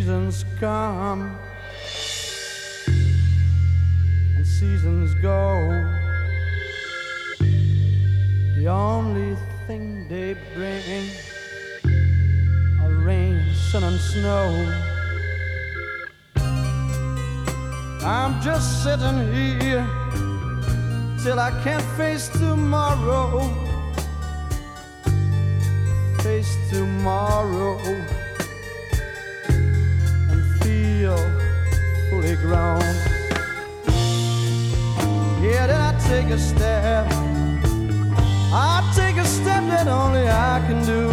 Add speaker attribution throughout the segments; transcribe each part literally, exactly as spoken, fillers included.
Speaker 1: Seasons come and seasons go. The only thing they bring are rain, sun and snow. I'm just sitting here till I can't face tomorrow. Face tomorrow and feel fully grown. Yeah, then I take a step. I take a step that only I can do.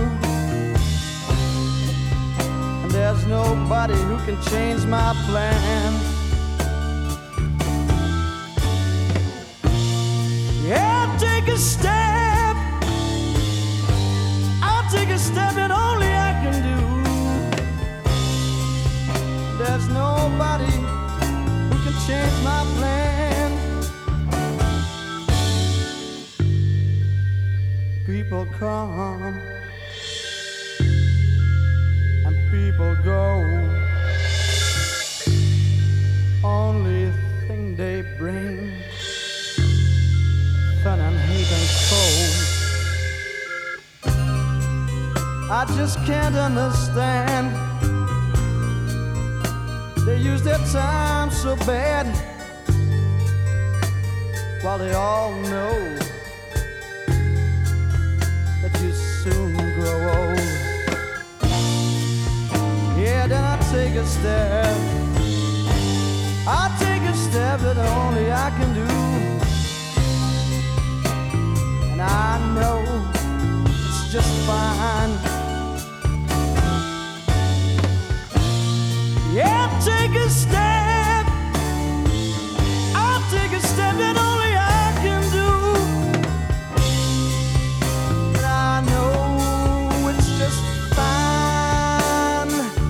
Speaker 1: And there's nobody who can change my plans. Yeah, I take a step. I'll take a step that only I can do. There's nobody who can change my plans. People come and people go. Only thing they bring, fun and hate and cold. I just can't understand. They use their time so bad, while they all know that you soon grow old. Yeah, then I take a step. I take a step that only I can do. And I know it's just fine. Yeah, take a step. I'll take a step that only I can do. And I know it's just fine.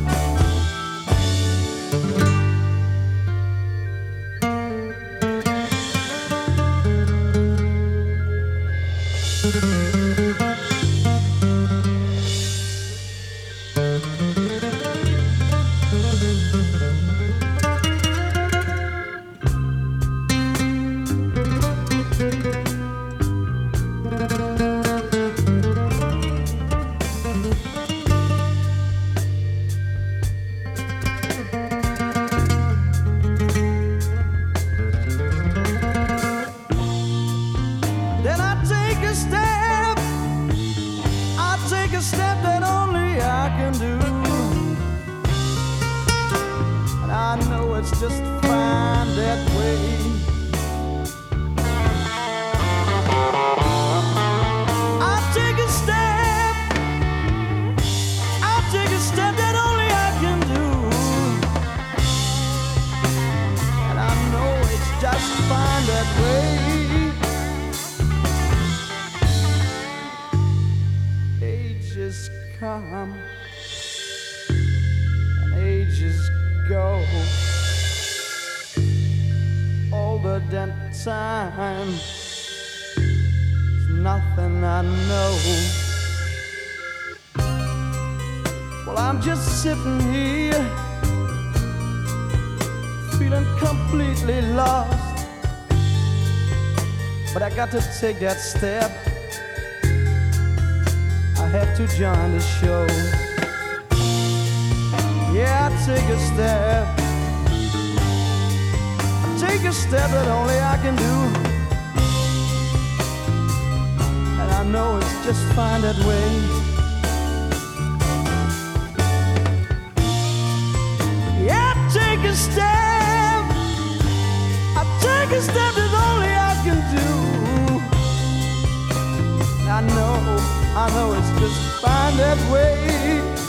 Speaker 1: Then I take a step. I take a step that only I can do. And I know it's just fine that way. I take a step. I take a step that only I can do. And I know it's just fine that way. Ages come and ages go. Older than time, there's nothing I know. Well, I'm just sitting here feeling completely lost, but I got to take that step. I have to join the show. Yeah, I take a step. I take a step that only I can do. And I know it's just fine that way. Yeah, I take a step. I take a step that only I can do. I know, I know it's just fine that way.